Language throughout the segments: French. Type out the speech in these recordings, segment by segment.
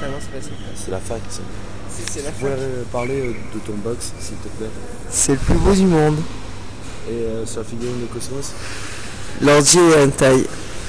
Ah non, c'est pas ça. C'est la fac, ça. C'est la Tu fac. pourrais parler de ton box, s'il te plaît. C'est le plus beau du monde. Et sur la figurine de Cosmos, L'ordi et hentai.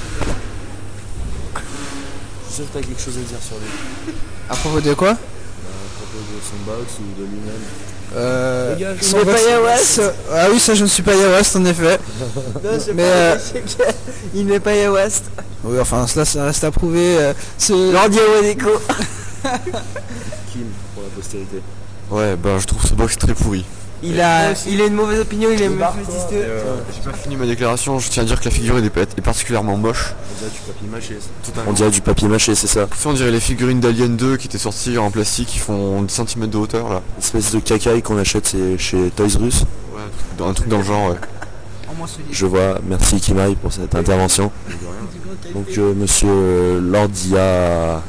je suis sûr que t'as quelque chose à dire sur lui. À propos de quoi? À propos de son box ou de lui-même. Il Son n'est box, pas Yawas. Ah oui, ça je ne suis pas Yawas en effet. Mais il n'est pas Yawas. Oui, enfin cela ça reste à prouver. L'ordi Awadeko. Kim, pour la postérité. Ouais, bah je trouve ce box très pourri. Il a une mauvaise opinion, il est méphisiste. J'ai pas fini ma déclaration, je tiens à dire que la figurine est particulièrement moche. On dirait du papier mâché. Totalement. On dirait du papier mâché, c'est ça. Ça, on dirait les figurines d'Alien 2 qui étaient sorties en plastique, qui font 10 cm de hauteur là. Espèce de cacaille qu'on achète chez Toys R Us. Ouais, un truc dans le genre, ouais. Je vois, merci Kimai pour cette intervention. Donc monsieur Lordia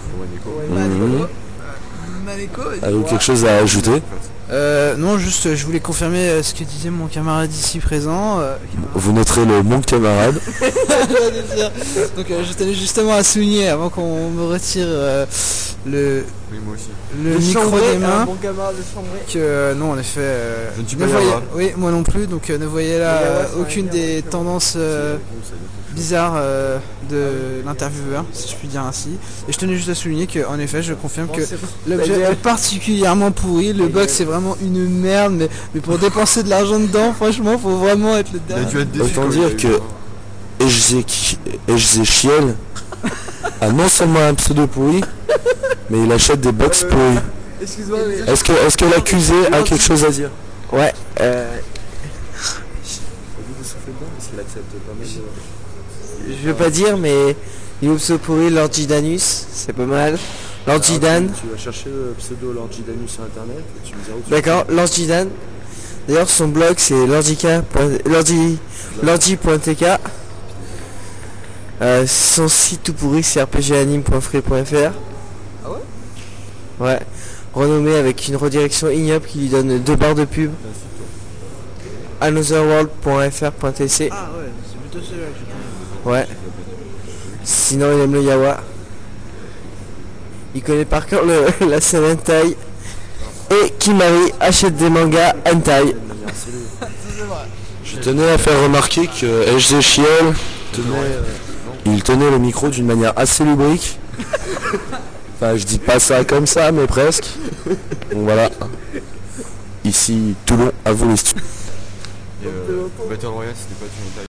avez-vous quelque chose à ajouter? Non, juste je voulais confirmer ce que disait mon camarade ici présent. Vous noterez le mon camarade. Donc je tenais justement à souligner avant qu'on me retire le Oui, moi aussi. micro des mains Mon camarade de chambré. que non en effet Je ne suis ne pas voyez, Yawa. oui moi non plus donc ne voyez là aucune des tendances bizarres de l'intervieweur si je puis dire ainsi, et je tenais juste à souligner que en effet je confirme que l'objet est particulièrement pourri, le box c'est vraiment une merde, mais pour dépenser de l'argent dedans franchement faut vraiment être le Il a dernier. dû être déçu Autant quand dire il a que eu, Ezéchiel a non seulement un pseudo pourri, mais il achète des box pourris. Excuse-moi, mais. Est-ce que l'accusé a quelque chose à dire? Ouais Vous soufflez dedans parce qu'il accepte pas mal de... je veux pas dire mais il est pourri l'orgidanus c'est pas mal, l'orgidan. Tu vas chercher le pseudo Lorgidanus sur internet et tu me diras où tu D'accord, Lorgidan. D'ailleurs, son blog c'est lordi.tk. Son site tout pourri c'est rpganime.free.fr. Ah ouais? Ouais. Renommé avec une redirection ignoble qui lui donne 2 barres de pub. Anotherworld.fr.tc. Ah ouais, c'est plutôt celui-là que je Ouais. Sinon, il aime le yawa. Il connaît par cœur la scène hentai. Et Kimari achète des mangas hentai. Je tenais à faire remarquer que Ezéchiel tenait le micro d'une manière assez lubrique. Enfin, je dis pas ça comme ça, mais presque. Donc voilà. Ici, Toulon, à vous les studios. Battle Royale, c'était pas du hentai.